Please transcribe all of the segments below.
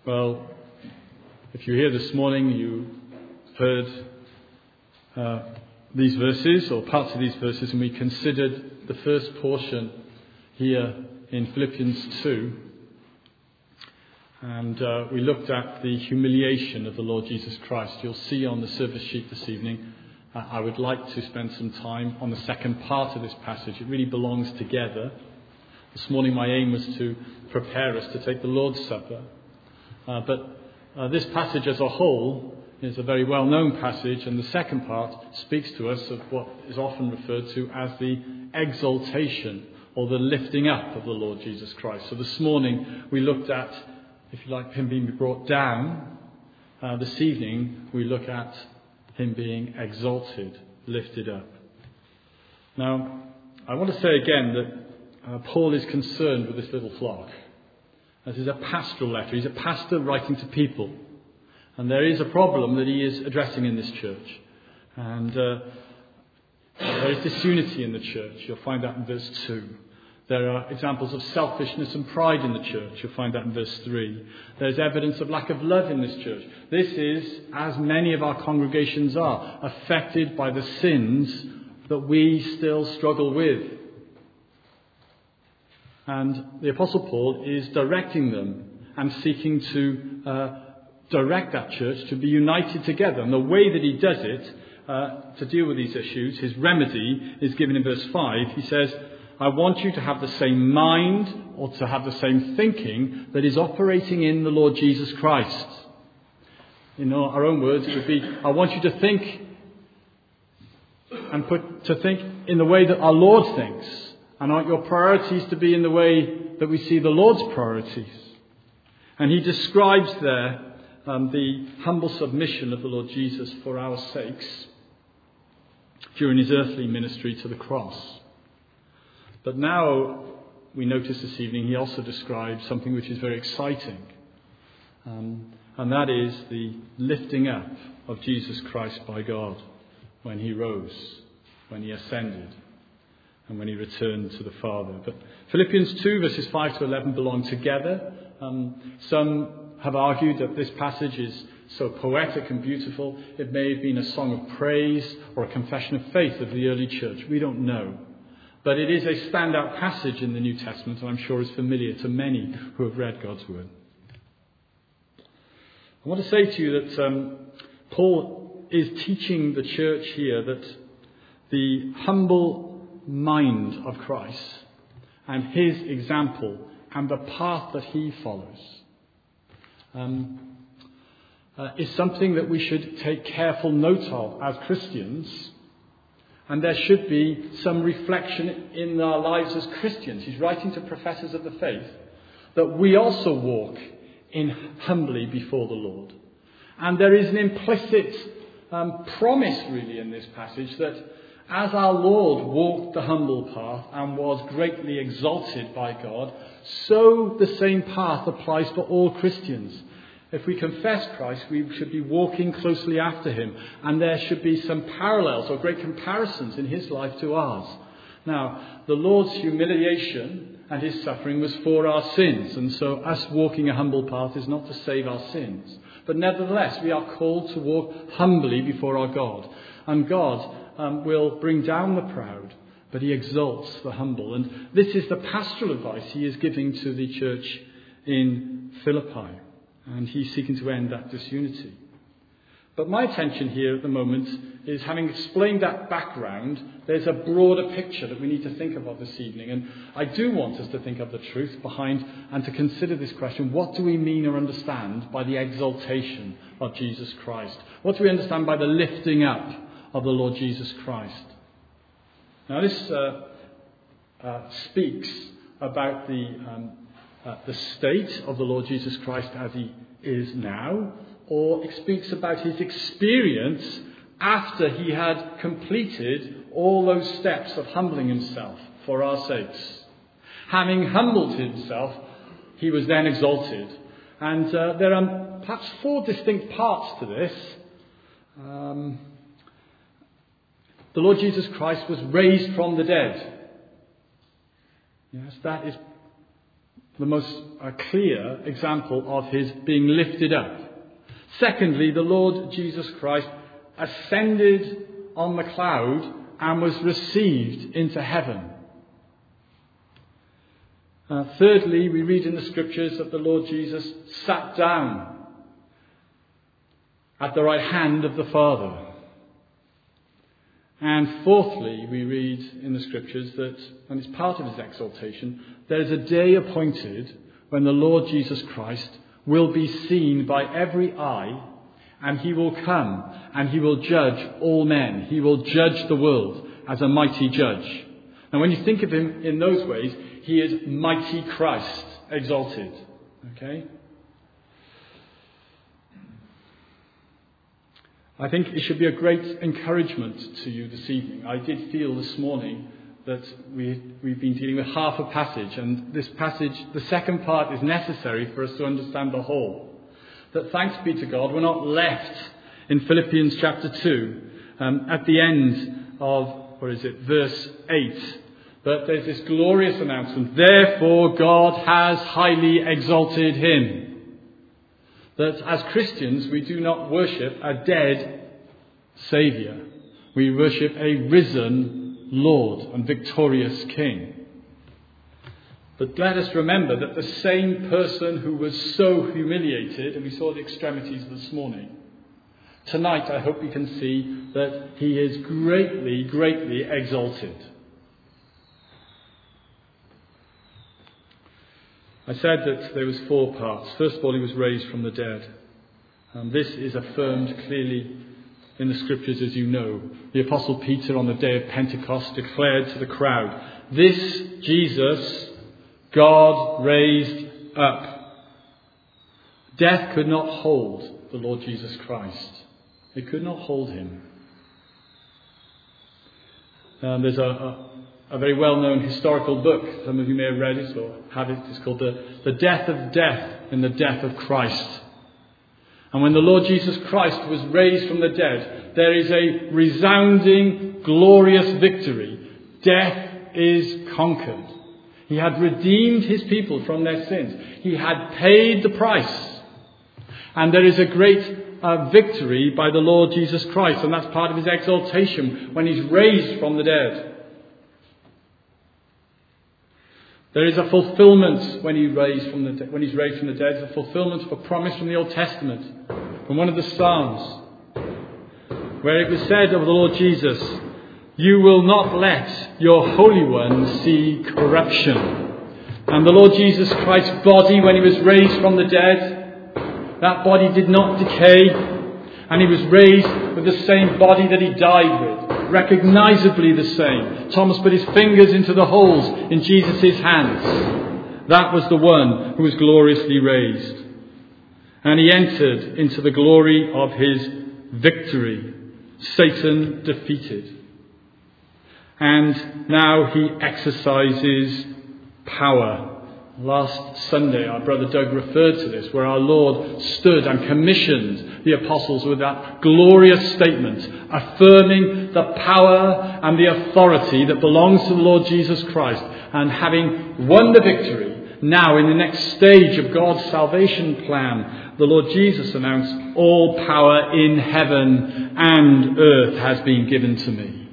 Well, if you're here this morning, you heard these verses, or parts of these verses, and we considered the first portion here in Philippians 2. And we looked at the humiliation of the Lord Jesus Christ. You'll see on the service sheet this evening, I would like to spend some time on the second part of this passage. It really belongs together. This morning my aim was to prepare us to take the Lord's Supper. But this passage as a whole is a very well-known passage, and the second part speaks to us of what is often referred to as the exaltation or the lifting up of the Lord Jesus Christ. So this morning we looked at, if you like, him being brought down. This evening we look at him being exalted, lifted up. Now, I want to say again that Paul is concerned with this little flock. This is a pastoral letter. He's a pastor writing to people. And there is a problem that he is addressing in this church. And there is disunity in the church. You'll find that in verse 2. There are examples of selfishness and pride in the church. You'll find that in verse 3. There's evidence of lack of love in this church. This is, as many of our congregations are, affected by the sins that we still struggle with. And the Apostle Paul is directing them and seeking to direct that church to be united together. And the way that he does it to deal with these issues, his remedy is given in verse 5. He says, I want you to have the same mind or to have the same thinking that is operating in the Lord Jesus Christ. In our own words, it would be, I want you to think and think in the way that our Lord thinks. And I want your priorities to be in the way that we see the Lord's priorities. And he describes there the humble submission of the Lord Jesus for our sakes during his earthly ministry to the cross. But now we notice this evening he also describes something which is very exciting. And that is the lifting up of Jesus Christ by God when he rose, when he ascended, and when he returned to the Father. But Philippians 2 verses 5 to 11 belong together. Some have argued that this passage is so poetic and beautiful, it may have been a song of praise or a confession of faith of the early church. We don't know. But it is a standout passage in the New Testament, and I'm sure is familiar to many who have read God's Word. I want to say to you that Paul is teaching the church here that the humble mind of Christ and his example and the path that he follows is something that we should take careful note of as Christians, and there should be some reflection in our lives as Christians. He's writing to professors of the faith that we also walk in humbly before the Lord. And there is an implicit promise really in this passage that as our Lord walked the humble path and was greatly exalted by God, so the same path applies for all Christians. If we confess Christ, we should be walking closely after him, and there should be some parallels or great comparisons in his life to ours. Now, the Lord's humiliation and his suffering was for our sins, and so us walking a humble path is not to save our sins. But nevertheless, we are called to walk humbly before our God, and God will bring down the proud, but he exalts the humble. And this is the pastoral advice he is giving to the church in Philippi. And he's seeking to end that disunity. But my attention here at the moment is, having explained that background, there's a broader picture that we need to think about this evening. And I do want us to think of the truth behind and to consider this question. What do we mean or understand by the exaltation of Jesus Christ? What do we understand by the lifting up of the Lord Jesus Christ? Now this speaks about the state of the Lord Jesus Christ as he is now, or it speaks about his experience after he had completed all those steps of humbling himself for our sakes. Having humbled himself, he was then exalted. And there are perhaps 4 distinct parts to this. The Lord Jesus Christ was raised from the dead. Yes, that is the most clear example of his being lifted up. Secondly, the Lord Jesus Christ ascended on the cloud and was received into heaven. Thirdly, we read in the scriptures that the Lord Jesus sat down at the right hand of the Father. And fourthly, we read in the scriptures that, and it's part of his exaltation, there is a day appointed when the Lord Jesus Christ will be seen by every eye, and he will come and he will judge all men. He will judge the world as a mighty judge. And when you think of him in those ways, he is mighty Christ exalted. Okay? I think it should be a great encouragement to you this evening. I did feel this morning that we've been dealing with half a passage, and this passage, the second part, is necessary for us to understand the whole. That thanks be to God, we're not left in Philippians chapter 2 at the end of, verse 8. But there's this glorious announcement. Therefore God has highly exalted him. That as Christians we do not worship a dead Saviour. We worship a risen Lord and victorious King. But let us remember that the same person who was so humiliated, and we saw the extremities this morning, tonight I hope we can see that he is greatly, greatly exalted. I said that there was 4 parts. First of all, he was raised from the dead. This is affirmed clearly in the scriptures, as you know. The Apostle Peter on the day of Pentecost declared to the crowd, "This Jesus God raised up." Death could not hold the Lord Jesus Christ. It could not hold him. There's a very well-known historical book, some of you may have read it or have it. It's called The Death of Death in the Death of Christ. And when the Lord Jesus Christ was raised from the dead, there is a resounding, glorious victory. Death is conquered. He had redeemed his people from their sins. He had paid the price. And there is a great victory by the Lord Jesus Christ, and that's part of his exaltation when he's raised from the dead. There is a fulfillment when he's raised from the dead. There's a fulfillment of a promise from the Old Testament, from one of the Psalms, where it was said of the Lord Jesus, "You will not let your Holy One see corruption." And the Lord Jesus Christ's body, when he was raised from the dead, that body did not decay, and he was raised with the same body that he died with, recognisably the same. Thomas put his fingers into the holes in Jesus' hands. That was the one who was gloriously raised. And he entered into the glory of his victory. Satan defeated. And now he exercises power. Last Sunday, our brother Doug referred to this, where our Lord stood and commissioned the apostles with that glorious statement, affirming the power and the authority that belongs to the Lord Jesus Christ. And having won the victory, now in the next stage of God's salvation plan, the Lord Jesus announced, "All power in heaven and earth has been given to me."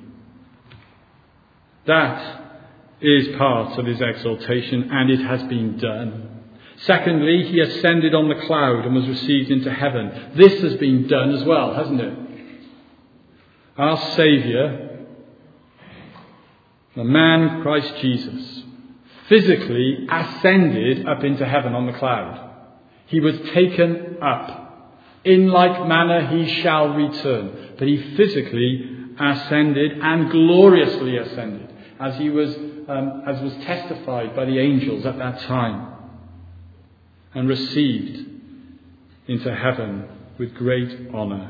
That is part of his exaltation, and it has been done. Secondly, he ascended on the cloud and was received into heaven. This has been done as well, hasn't it? Our Saviour, the man Christ Jesus, physically ascended up into heaven on the cloud. He was taken up. In like manner he shall return. But he physically ascended and gloriously ascended, as was testified by the angels at that time, and received into heaven with great honour.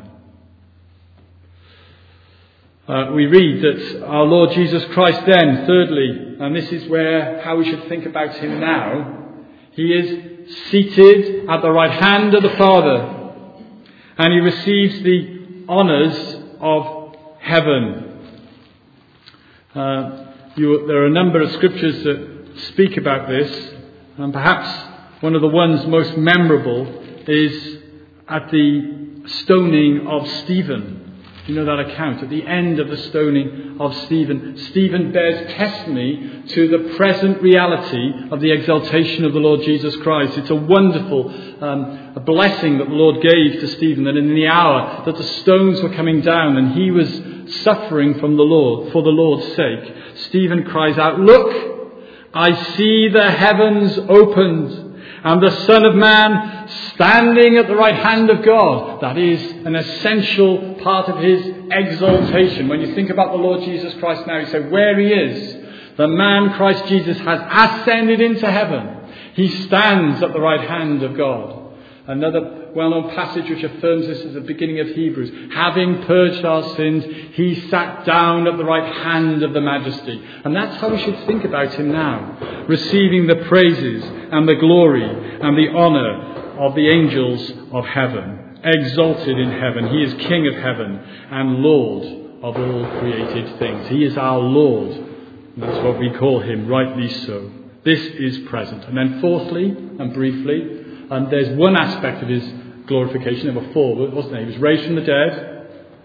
We read that our Lord Jesus Christ then, thirdly, and this is how we should think about him now, he is seated at the right hand of the Father, and he receives the honours of heaven. There are a number of scriptures that speak about this. And perhaps one of the ones most memorable is at the stoning of Stephen. You know that account. At the end of the stoning of Stephen, Stephen bears testimony to the present reality of the exaltation of the Lord Jesus Christ. It's a wonderful a blessing that the Lord gave to Stephen, that in the hour that the stones were coming down and he was suffering from the Lord, for the Lord's sake, Stephen cries out, "Look, I see the heavens opened, and the Son of Man standing at the right hand of God." That is an essential part of his exaltation. When you think about the Lord Jesus Christ now, you say where he is. The man Christ Jesus has ascended into heaven. He stands at the right hand of God. Another well-known passage which affirms this is the beginning of Hebrews. Having purged our sins, he sat down at the right hand of the Majesty. And that's how we should think about him now, receiving the praises and the glory and the honour of the angels of heaven. Exalted in heaven, he is King of heaven and Lord of all created things. He is our Lord. And that's what we call him, rightly so. This is present. And then fourthly and briefly, there's one aspect of his glorification, number 4, wasn't he? He was raised from the dead.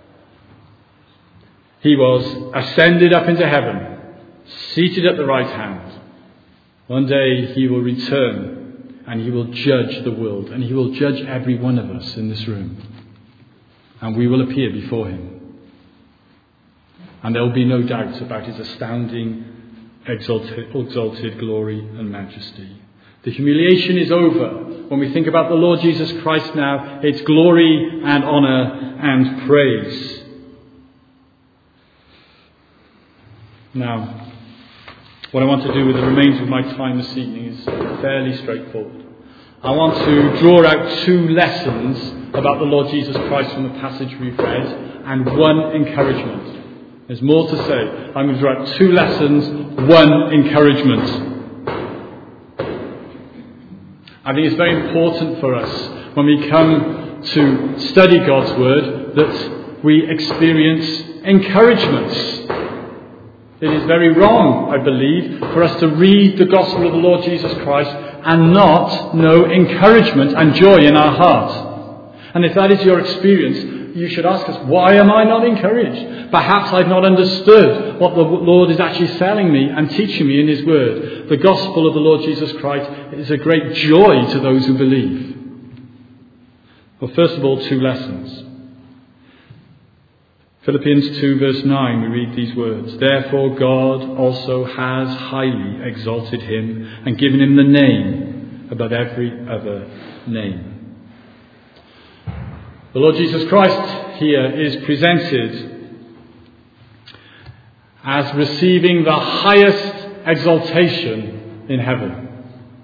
He was ascended up into heaven, seated at the right hand. One day he will return and he will judge the world, and he will judge every one of us in this room. And we will appear before him. And there will be no doubt about his astounding, exalted glory and majesty. The humiliation is over. When we think about the Lord Jesus Christ now, it's glory and honour and praise. Now, what I want to do with the remainder of my time this evening is fairly straightforward. I want to draw out 2 lessons about the Lord Jesus Christ from the passage we've read, and 1 encouragement. There's more to say. I'm going to draw out 2 lessons, 1 encouragement. I think it's very important for us when we come to study God's Word that we experience encouragements. It is very wrong, I believe, for us to read the gospel of the Lord Jesus Christ and not know encouragement and joy in our heart. And if that is your experience, you should ask us, why am I not encouraged? Perhaps I've not understood what the Lord is actually telling me and teaching me in his word. The gospel of the Lord Jesus Christ is a great joy to those who believe. Well, first of all, 2 lessons. Philippians 2 verse 9, we read these words. Therefore God also has highly exalted him and given him the name above every other name. The Lord Jesus Christ here is presented as receiving the highest exaltation in heaven.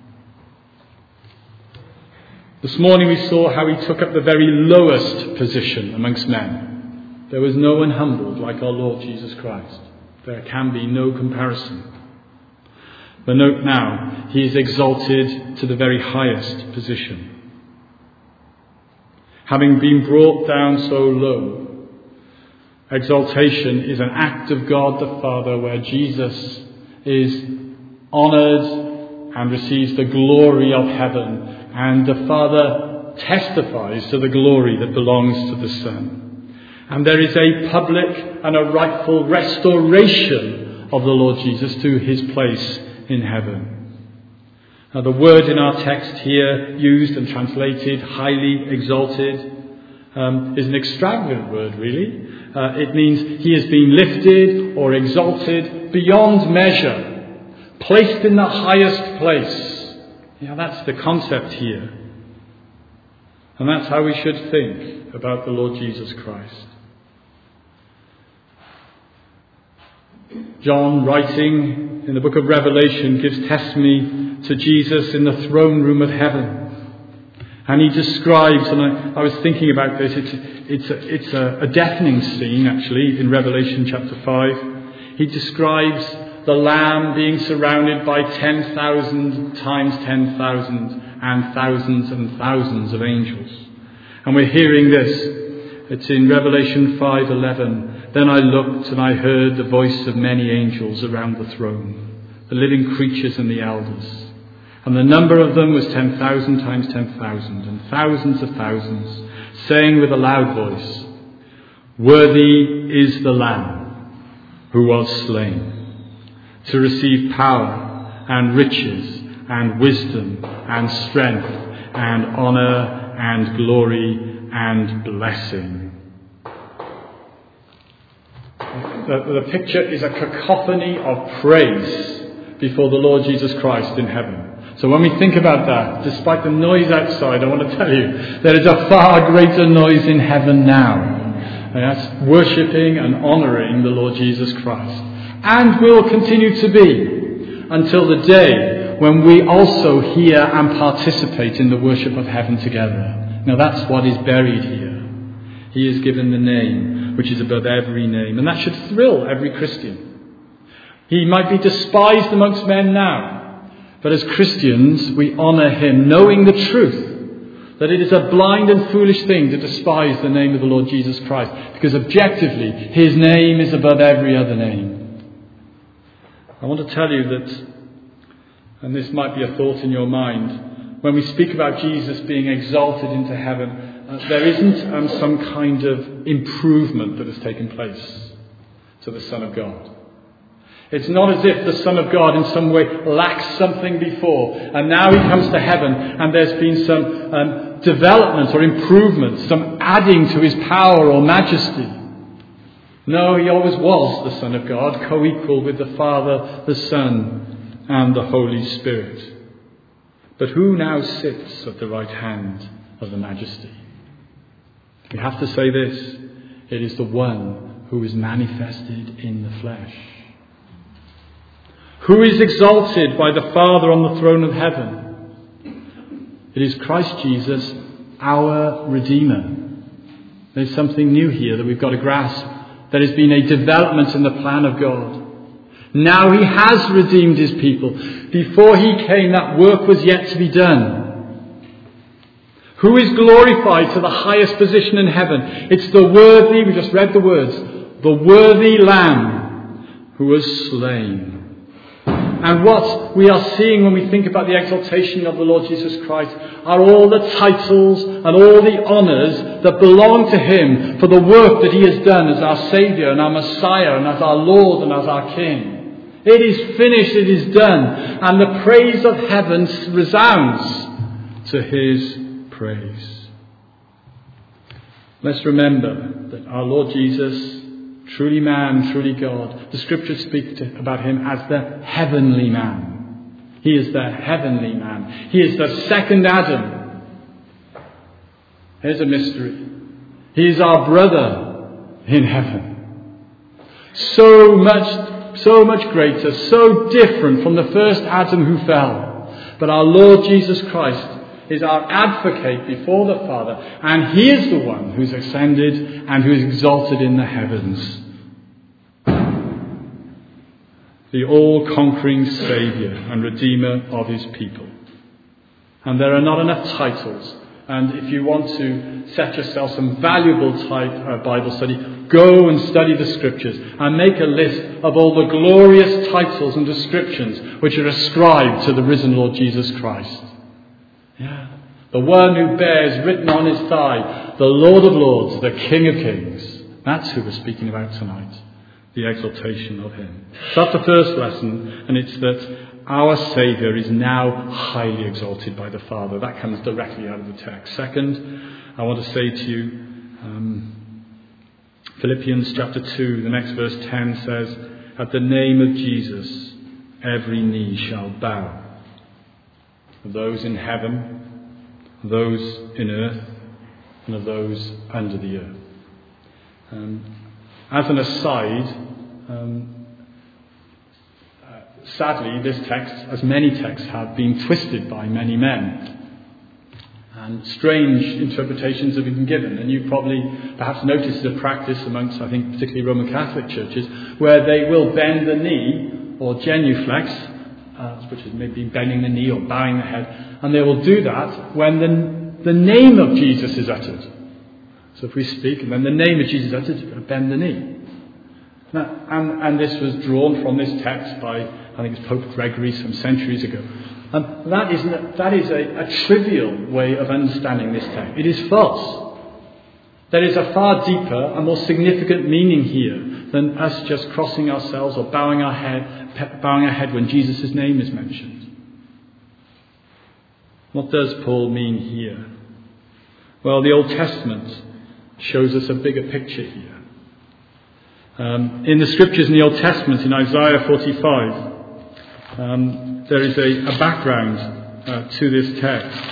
This morning we saw how he took up the very lowest position amongst men. There was no one humbled like our Lord Jesus Christ. There can be no comparison. But note now, he is exalted to the very highest position. Having been brought down so low, exaltation is an act of God the Father where Jesus is honoured and receives the glory of heaven, and the Father testifies to the glory that belongs to the Son. And there is a public and a rightful restoration of the Lord Jesus to his place in heaven. Now, the word in our text here, used and translated, highly exalted, is an extravagant word, really. It means he has been lifted or exalted beyond measure, placed in the highest place. That's the concept here. And that's how we should think about the Lord Jesus Christ. John, writing in the book of Revelation, gives testimony to Jesus in the throne room of heaven. And he describes, and I was thinking about this, it's a deafening scene actually in Revelation chapter 5. He describes the Lamb being surrounded by 10,000 times 10,000 and thousands of angels. And we're hearing this. It's in Revelation 5:11. Then I looked and I heard the voice of many angels around the throne, the living creatures and the elders. And the number of them was 10,000 times 10,000, and thousands of thousands, saying with a loud voice, "Worthy is the Lamb who was slain, to receive power and riches and wisdom and strength and honour and glory and blessing." The picture is a cacophony of praise before the Lord Jesus Christ in heaven. So when we think about that, despite the noise outside, I want to tell you, there is a far greater noise in heaven now. And that's worshipping and honouring the Lord Jesus Christ. And will continue to be until the day when we also hear and participate in the worship of heaven together. Now that's what is buried here. He is given the name which is above every name. And that should thrill every Christian. He might be despised amongst men now. But as Christians, we honour him, knowing the truth, that it is a blind and foolish thing to despise the name of the Lord Jesus Christ, because objectively, his name is above every other name. I want to tell you that, and this might be a thought in your mind, when we speak about Jesus being exalted into heaven, there isn't some kind of improvement that has taken place to the Son of God. It's not as if the Son of God in some way lacks something before, and now he comes to heaven and there's been some development or improvement, some adding to his power or majesty. No, he always was the Son of God, co-equal with the Father, the Son, and the Holy Spirit. But who now sits at the right hand of the Majesty? We have to say this: it is the one who is manifested in the flesh. Who is exalted by the Father on the throne of heaven? It is Christ Jesus, our Redeemer. There's something new here that we've got to grasp. There has been a development in the plan of God. Now he has redeemed his people. Before he came, that work was yet to be done. Who is glorified to the highest position in heaven? It's the worthy, we just read the words, the worthy Lamb who was slain. And what we are seeing when we think about the exaltation of the Lord Jesus Christ are all the titles and all the honours that belong to him for the work that he has done as our Saviour and our Messiah and as our Lord and as our King. It is finished, it is done, and the praise of heaven resounds to his praise. Let's remember that our Lord Jesus, truly man, truly God, the scriptures speak about him as the heavenly man. He is the heavenly man. He is the second Adam. Here's a mystery. He is our brother in heaven. So much greater, so different from the first Adam who fell. But our Lord Jesus Christ is our advocate before the Father, and he is the one who's ascended and who is exalted in the heavens. The all-conquering Saviour and Redeemer of his people. And there are not enough titles. And if you want to set yourself some valuable Bible study, go and study the Scriptures and make a list of all the glorious titles and descriptions which are ascribed to the risen Lord Jesus Christ. Yeah. The one who bears written on his thigh, the Lord of Lords, the King of Kings. That's who we're speaking about tonight. The exaltation of him. So that's the first lesson, and it's that our Saviour is now highly exalted by the Father. That comes directly out of the text. Second, I want to say to you, Philippians chapter 2, the next verse 10 says, "At the name of Jesus, every knee shall bow. Of those in heaven, those in earth, and of those under the earth." As an aside, sadly this text, as many texts have, been twisted by many men. And strange interpretations have been given. And you probably perhaps noticed a practice amongst, I think, particularly Roman Catholic churches, where they will bend the knee, or genuflex, which is maybe bending the knee or bowing the head, and they will do that when the name of Jesus is uttered. So if we speak and when the name of Jesus is uttered, you've got to bend the knee. Now, and this was drawn from this text by, I think it's Pope Gregory some centuries ago. And that is a trivial way of understanding this text. It is false. There is a far deeper and more significant meaning here than us just crossing ourselves or bowing our head when Jesus' name is mentioned. What does Paul mean here? Well, the Old Testament shows us a bigger picture here. In the scriptures in the Old Testament, in Isaiah 45, there is a background to this text.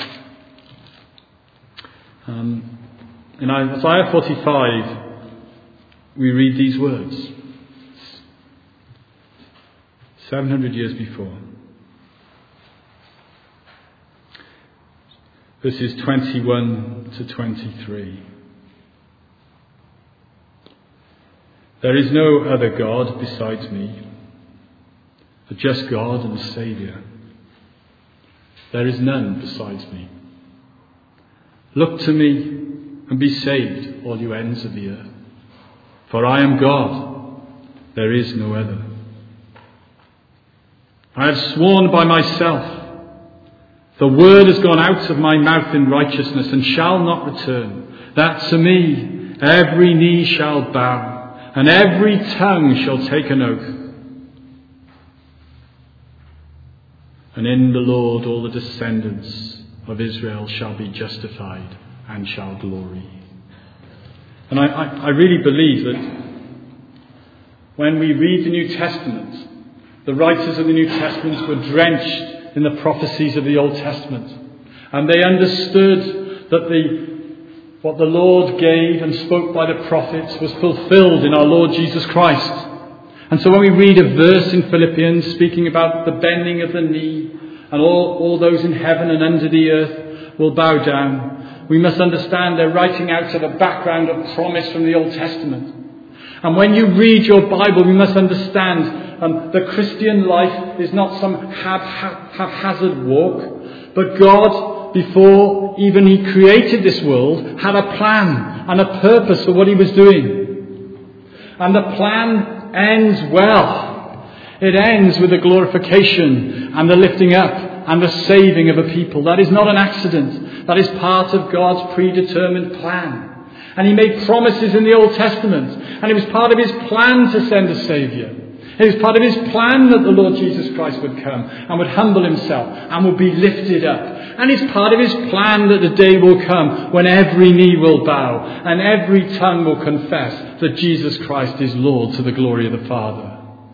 In Isaiah 45, we read these words, 700 years before. Verses 21 to 23. There is no other God besides me, a just God and Saviour. There is none besides me. Look to me and be saved, all you ends of the earth. For I am God, there is no other. I have sworn by myself, the word has gone out of my mouth in righteousness and shall not return, that to me every knee shall bow and every tongue shall take an oath. And in the Lord all the descendants of Israel shall be justified and shall glory. And I really believe that when we read the New Testament, the writers of the New Testament were drenched in the prophecies of the Old Testament. And they understood that what the Lord gave and spoke by the prophets was fulfilled in our Lord Jesus Christ. And so when we read a verse in Philippians speaking about the bending of the knee and all those in heaven and under the earth will bow down, we must understand they're writing out of a background of promise from the Old Testament. And when you read your Bible, you must understand the Christian life is not some haphazard walk, but God, before even He created this world, had a plan and a purpose for what He was doing. And the plan ends well. It ends with the glorification and the lifting up and the saving of a people. That is not an accident. That is part of God's predetermined plan. And He made promises in the Old Testament. And it was part of His plan to send a Saviour. It was part of His plan that the Lord Jesus Christ would come and would humble Himself and would be lifted up. And it's part of His plan that the day will come when every knee will bow and every tongue will confess that Jesus Christ is Lord to the glory of the Father.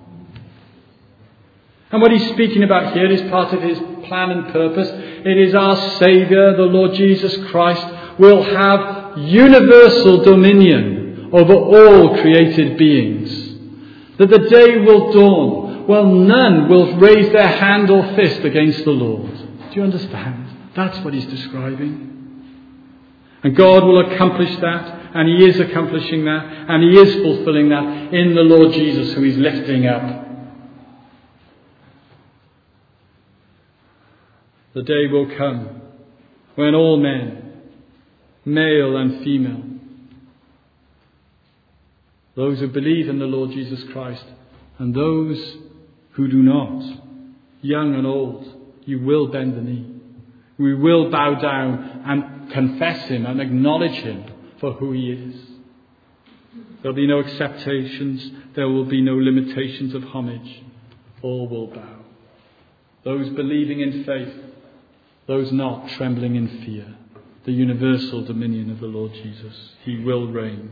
And what He's speaking about here is part of His plan and purpose. It is our Saviour, the Lord Jesus Christ, will have universal dominion over all created beings. That the day will dawn, well, none will raise their hand or fist against the Lord. Do you understand? That's what He's describing. And God will accomplish that, and He is accomplishing that, and He is fulfilling that in the Lord Jesus, who He's lifting up. The day will come when all men, male and female, those who believe in the Lord Jesus Christ and those who do not, young and old, you will bend the knee. We will bow down and confess Him and acknowledge Him for who He is. There will be no acceptations. There will be no limitations of homage. All will bow. Those believing in faith, those not trembling in fear. The universal dominion of the Lord Jesus. He will reign.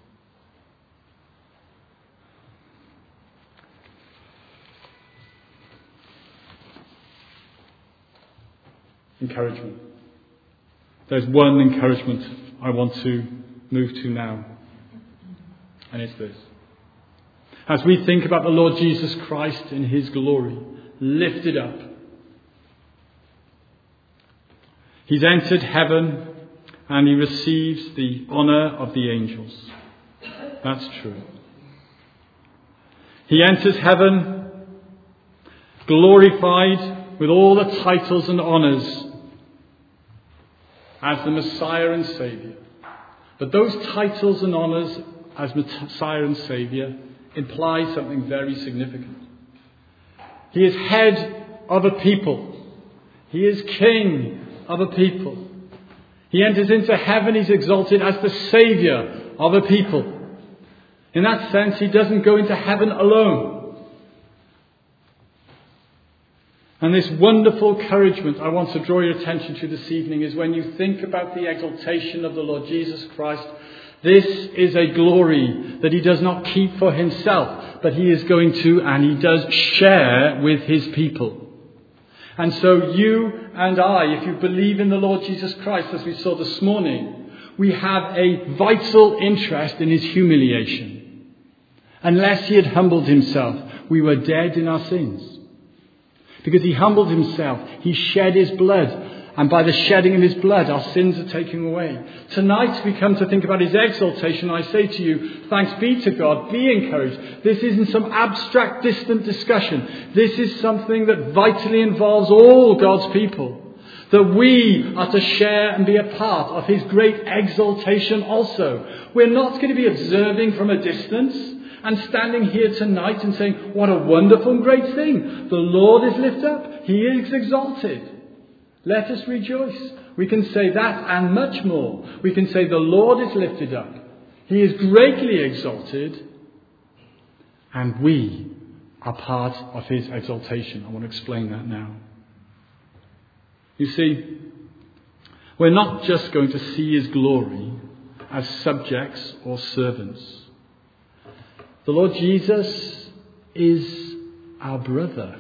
Encouragement. There's one encouragement I want to move to now. And it's this. As we think about the Lord Jesus Christ in His glory, lifted up, He's entered heaven and He receives the honour of the angels. That's true. He enters heaven glorified with all the titles and honours as the Messiah and Saviour. But those titles and honours as Messiah and Saviour imply something very significant. He is head of a people He is king of a people. He enters into heaven. He's exalted as the saviour of a people. In that sense, he doesn't go into heaven alone. And this wonderful encouragement I want to draw your attention to this evening is when you think about the exaltation of the Lord Jesus Christ, this is a glory that he does not keep for himself, but he is going to, and he does, share with his people. And so you and I, if you believe in the Lord Jesus Christ, as we saw this morning, we have a vital interest in his humiliation. Unless he had humbled himself, we were dead in our sins. Because he humbled himself, he shed his blood. And by the shedding of his blood, our sins are taken away. Tonight we come to think about his exaltation. I say to you, thanks be to God, be encouraged. This isn't some abstract, distant discussion. This is something that vitally involves all God's people. That we are to share and be a part of his great exaltation also. We're not going to be observing from a distance and standing here tonight and saying, what a wonderful and great thing. The Lord is lifted up. He is exalted. Let us rejoice. We can say that and much more. We can say the Lord is lifted up. He is greatly exalted. And we are part of his exaltation. I want to explain that now. You see, we're not just going to see his glory as subjects or servants. The Lord Jesus is our brother.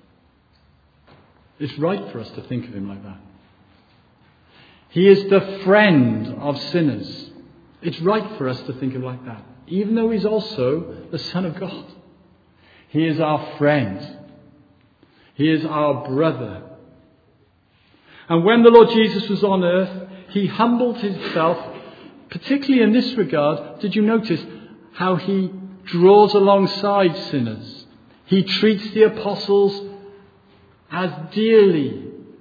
It's right for us to think of him like that. He is the friend of sinners. It's right for us to think of him like that. Even though he's also the Son of God. He is our friend. He is our brother. And when the Lord Jesus was on earth, he humbled himself, particularly in this regard. Did you notice how he draws alongside sinners? He treats the apostles as dear,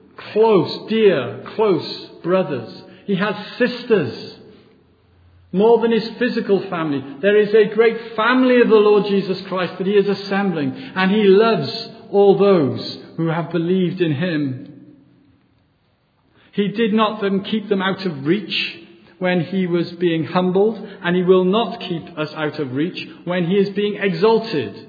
close brothers. He has sisters. More than his physical family. There is a great family of the Lord Jesus Christ that he is assembling. And he loves all those who have believed in him. He did not then keep them out of reach when he was being humbled. And he will not keep us out of reach when he is being exalted.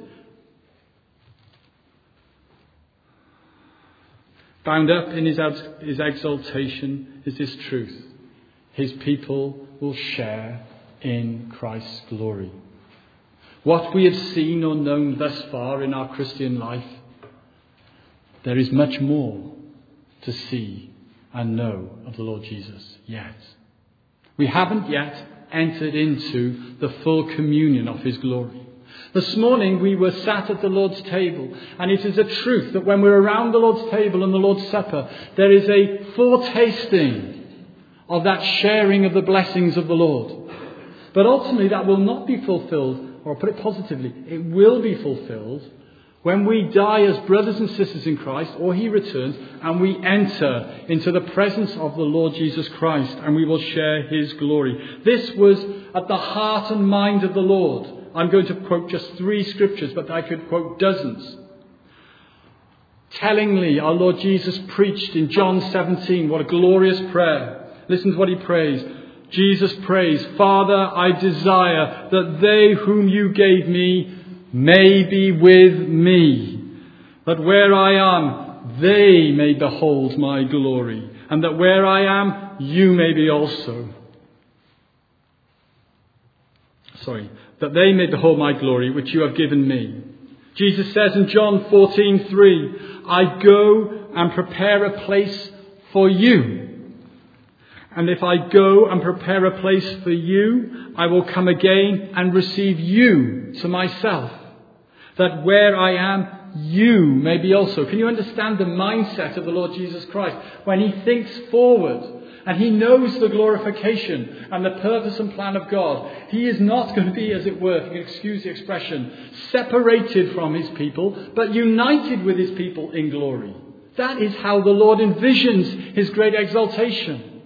Bound up in his exaltation is this truth. His people will share in Christ's glory. What we have seen or known thus far in our Christian life, there is much more to see and know of the Lord Jesus yet. We haven't yet entered into the full communion of his glory. This morning we were sat at the Lord's table, and it is a truth that when we're around the Lord's table and the Lord's Supper, there is a foretasting of that sharing of the blessings of the Lord. But ultimately that will not be fulfilled, or put it positively, it will be fulfilled when we die as brothers and sisters in Christ, or he returns, and we enter into the presence of the Lord Jesus Christ, and we will share his glory. This was at the heart and mind of the Lord. I'm going to quote just 3 scriptures, but I could quote dozens. Tellingly, our Lord Jesus preached in John 17. What a glorious prayer. Listen to what he prays. Jesus prays, Father, I desire that they whom you gave me may be with me, that where I am, they may behold my glory, and that where I am, you may be also. That they may behold my glory, which you have given me. Jesus says in John 14:3, I go and prepare a place for you. And if I go and prepare a place for you, I will come again and receive you to myself, that where I am, you may be also. Can you understand the mindset of the Lord Jesus Christ when he thinks forward? And he knows the glorification and the purpose and plan of God. He is not going to be, as it were, if you can excuse the expression, separated from his people, but united with his people in glory. That is how the Lord envisions his great exaltation.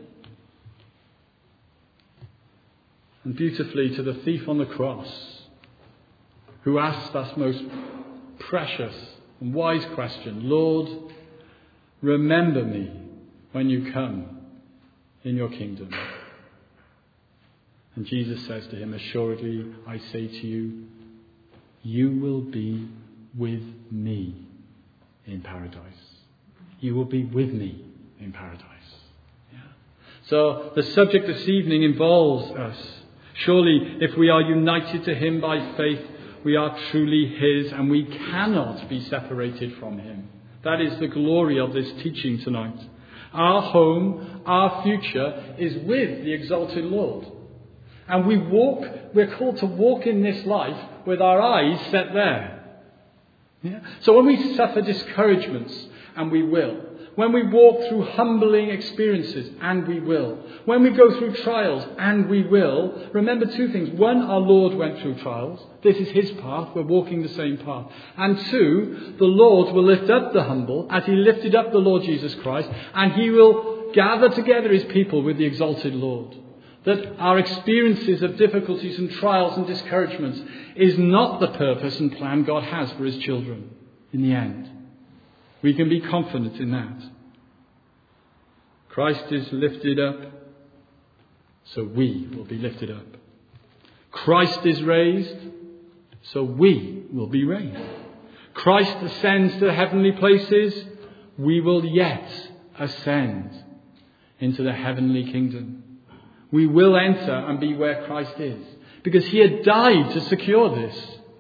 And beautifully to the thief on the cross, who asked that most precious and wise question, Lord, Remember me when you come in your kingdom. And Jesus says to him, assuredly, I say to you, you will be with me in paradise. You will be with me in paradise. Yeah. So the subject this evening involves us. Surely, if we are united to him by faith, we are truly his, and we cannot be separated from him. That is the glory of this teaching tonight. Our home, our future is with the exalted Lord. And we're called to walk in this life with our eyes set there. Yeah? So when we suffer discouragements, and we will. When we walk through humbling experiences, and we will. When we go through trials, and we will. Remember two things. One, our Lord went through trials. This is his path. We're walking the same path. And two, the Lord will lift up the humble as he lifted up the Lord Jesus Christ. And he will gather together his people with the exalted Lord. That our experiences of difficulties and trials and discouragements is not the purpose and plan God has for his children in the end. We can be confident in that. Christ is lifted up, so we will be lifted up. Christ is raised, so we will be raised. Christ ascends to the heavenly places, we will yet ascend into the heavenly kingdom. We will enter and be where Christ is, because he had died to secure this.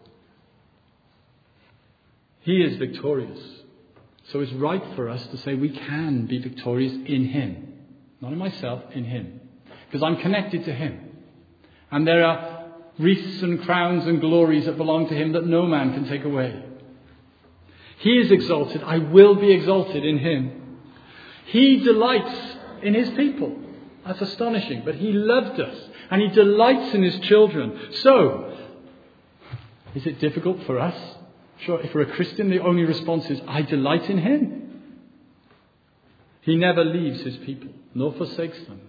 He is victorious. So it's right for us to say we can be victorious in him. Not in myself, in him. Because I'm connected to him. And there are wreaths and crowns and glories that belong to him that no man can take away. He is exalted. I will be exalted in him. He delights in his people. That's astonishing. But he loved us. And he delights in his children. So, is it difficult for us? Sure, if we're a Christian, the only response is, I delight in him. He never leaves his people, nor forsakes them.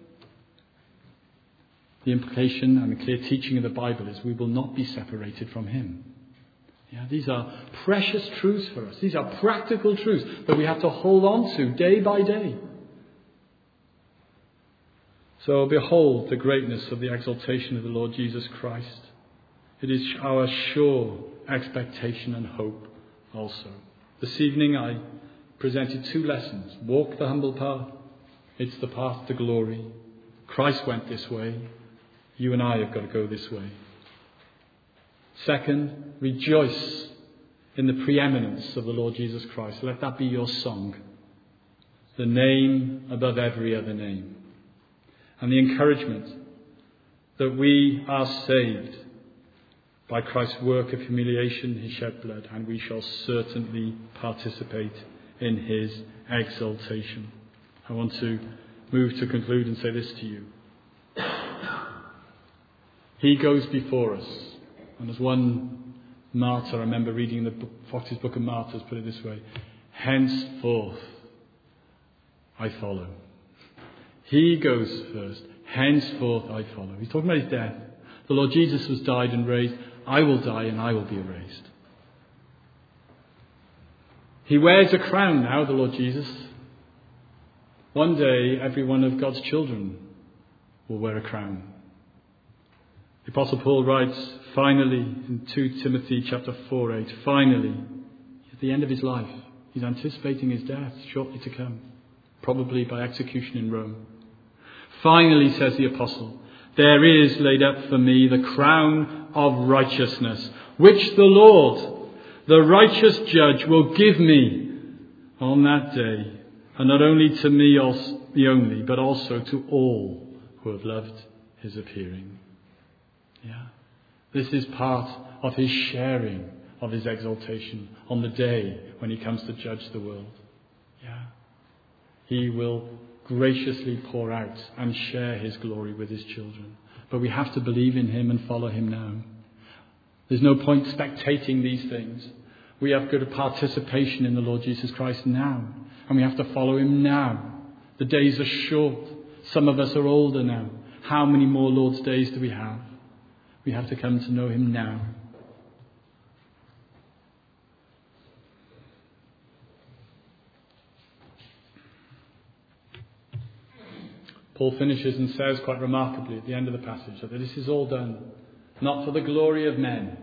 The implication and the clear teaching of the Bible is we will not be separated from him. Yeah, these are precious truths for us. These are practical truths that we have to hold on to day by day. So behold the greatness of the exaltation of the Lord Jesus Christ. It is our sure expectation and hope also. This evening I presented two lessons. Walk the humble path. It's the path to glory. Christ went this way. You and I have got to go this way. Second, rejoice in the preeminence of the Lord Jesus Christ. Let that be your song. The name above every other name. And the encouragement that we are saved by Christ's work of humiliation, his shed blood, and we shall certainly participate in his exaltation. I want to move to conclude and say this to you. He goes before us. And as one martyr, I remember reading the Fox's Book of Martyrs, put it this way: henceforth I follow. He goes first. Henceforth I follow. He's talking about his death. The Lord Jesus was died and raised. I will die and I will be raised. He wears a crown now, the Lord Jesus. One day, every one of God's children will wear a crown. The Apostle Paul writes, finally, in 2 Timothy chapter 4:8, finally, at the end of his life, he's anticipating his death shortly to come, probably by execution in Rome. Finally, says the Apostle, there is laid up for me the crown of righteousness, which the Lord, the righteous judge, will give me on that day, and not only to me only, but also to all who have loved his appearing. Yeah, this is part of his sharing of his exaltation on the day when he comes to judge the world. Yeah, he will graciously pour out and share his glory with his children. But we have to believe in him and follow him now. There's no point spectating these things. We have good participation in the Lord Jesus Christ now. And we have to follow him now. The days are short. Some of us are older now. How many more Lord's days do we have? We have to come to know him now. Paul finishes and says quite remarkably at the end of the passage that this is all done not for the glory of men,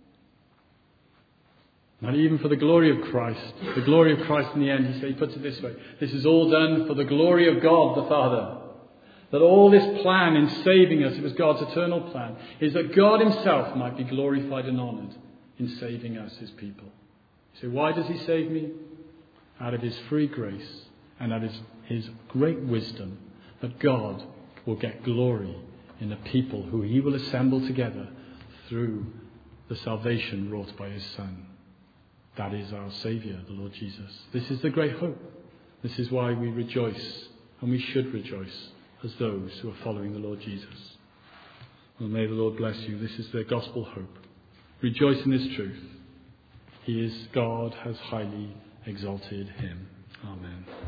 not even for the glory of Christ. The glory of Christ in the end, he puts it this way: this is all done for the glory of God the Father. That all this plan in saving us, it was God's eternal plan, is that God himself might be glorified and honoured in saving us, his people. You say, why does he save me? Out of his free grace and out of his great wisdom, that God will get glory in the people who he will assemble together through the salvation wrought by his Son. That is our Saviour, the Lord Jesus. This is the great hope. This is why we rejoice, and we should rejoice as those who are following the Lord Jesus. Well, may the Lord bless you. This is the gospel hope. Rejoice in this truth. God has highly exalted him. Amen.